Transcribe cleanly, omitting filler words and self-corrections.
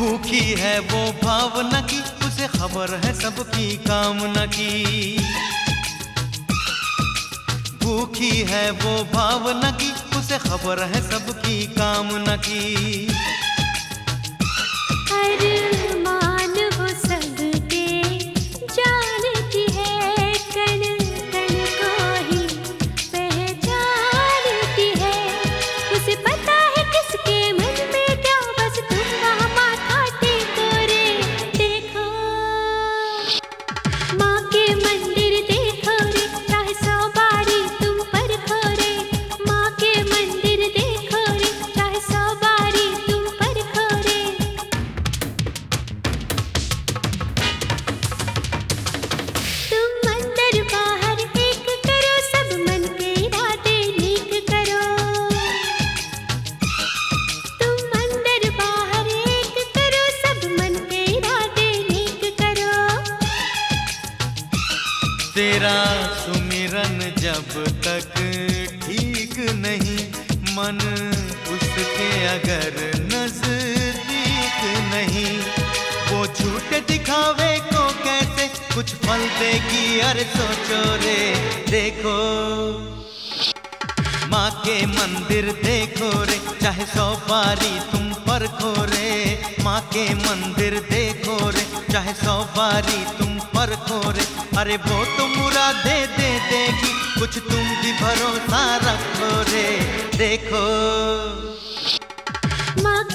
भूखी है वो भावना की, उसे खबर है सबकी कामना की। भूखी है वो भावना की, उसे खबर है सबकी कामना की। अरमान वो सबके जानती है, कण कण को ही पहचानती है। उसे पता है किसके मन में क्या, बस तुम वहाँ माथा टेको रे। देखो माँ के मंदिर देखो रे, चाहे 100 बारी तुम परखो रे। माँ के मंदिर देखो रे, चाहे 100 बारी तुम परखो रे। तुम अंदर बाहर एक करो, सब मन के इरादे नेक करो। तुम अंदर बाहर एक करो, सब मन के इरादे नेक करो। तेरा सुमिरन जब तक ठीक नहीं, मन उसके अगर नजदीक नहीं, वो झूठे दिखावे को कैसे कुछ फल देगी। अरे सोचो रे, देखो माँ के मंदिर देखो रे, चाहे 100 बारी तुम परखो रे। माँ के मंदिर देखो रे, चाहे 100 बारी तुम परखो रे। अरे वो तो मुरादे दे देगी, कुछ तुम भी भरोसा रखो रे। देखो माँ